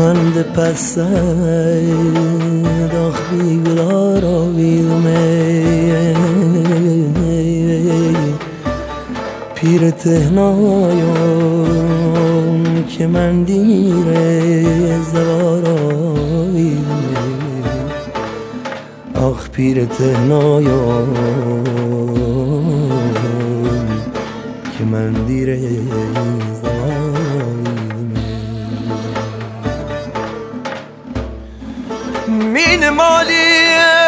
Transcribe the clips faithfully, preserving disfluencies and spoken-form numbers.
de passar doch بیگلار آویدم پیر تهنایان که من دیر زوار آویدم آخ پیر تهنایان که من دیر زوار مین مالی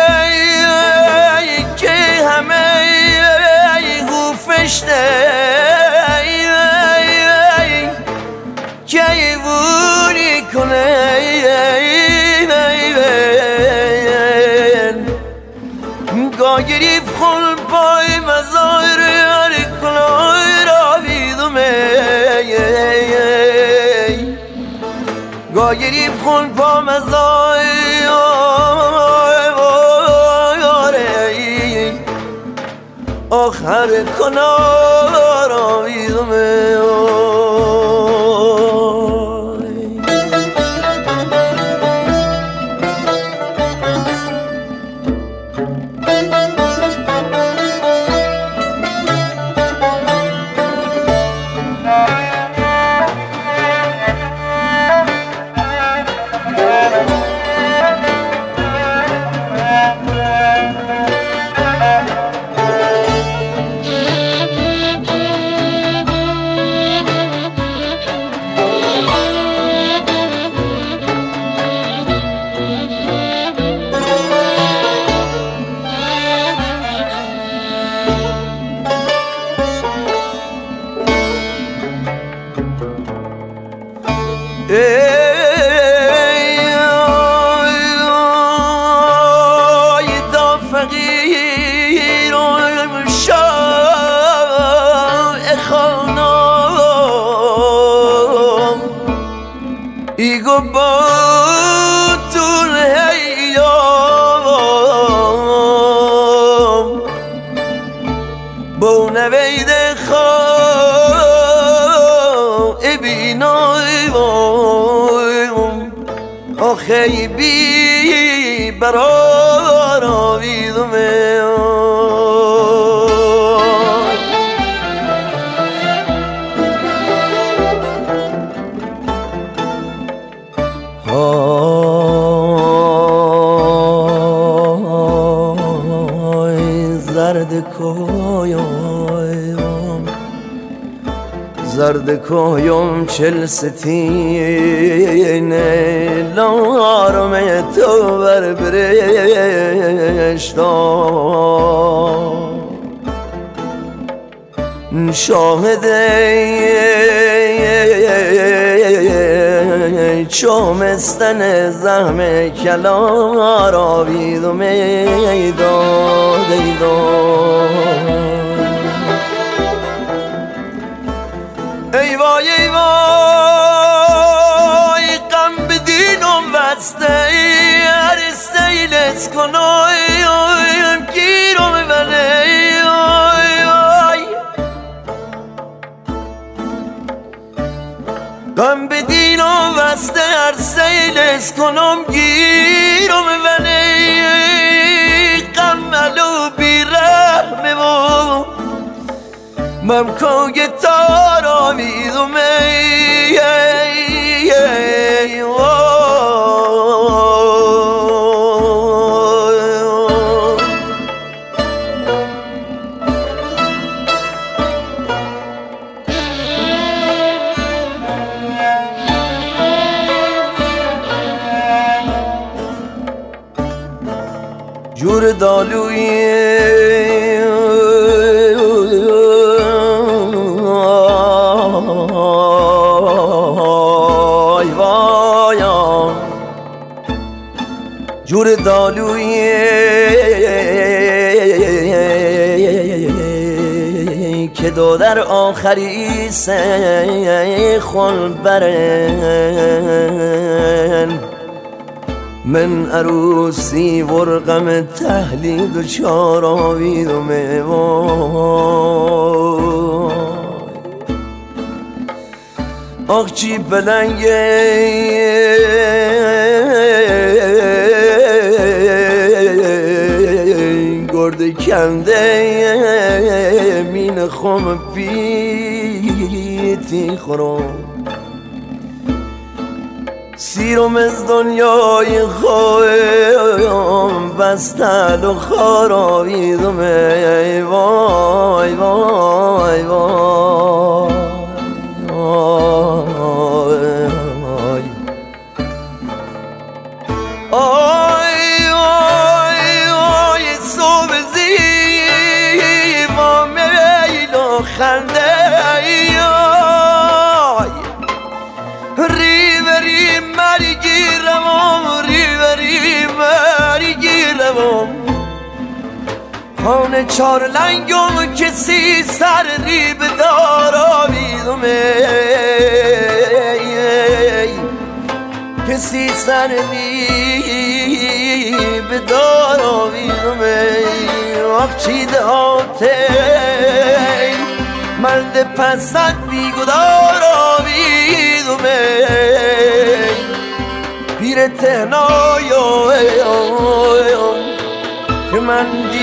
که همه گوفشته که وونی کنه گاگریف خل پای مزار هر کنای را بیدومه گاگریف خل پا مزار آخر کنار آویدمه ای دا فقیر و شاه خانم ایگو با طول هیام با نوید خواه بینای آخی بی برار آویدمه های زرد کویم زرد کویم چل ستینه لارم تو بر برشتا شاهده چومستن زحم کلار آویدم ای داد ای داد ای وای ای وای غم بدینم بسته هر سیل اسکنایم گیرم بله غم بدینم بسته هر سیل اسکنم گیرم بله غم ملو بی رحمه و ممکن گتار آمیدم ای ای ای جور دالوی جور دالوی که دو در آخری سه خل برن من عروسی ورقم تحلیل و چار آویدم آخ چی بلنگه گرده کنده مین خم پیتی خورم سیرم از دنیای خواهم بستل و خاراویدم ای وای وای وای آی آی آی صبح زیبا میل و خنده آی ریوری مری گیرم ریوری مری گیرم خانه چار لنگم کسی سر ریب داراویدم کسی سر ریب داراویدم آخ چی دهاته مرد پسند بیگدار آویدم پیر تهنایا که من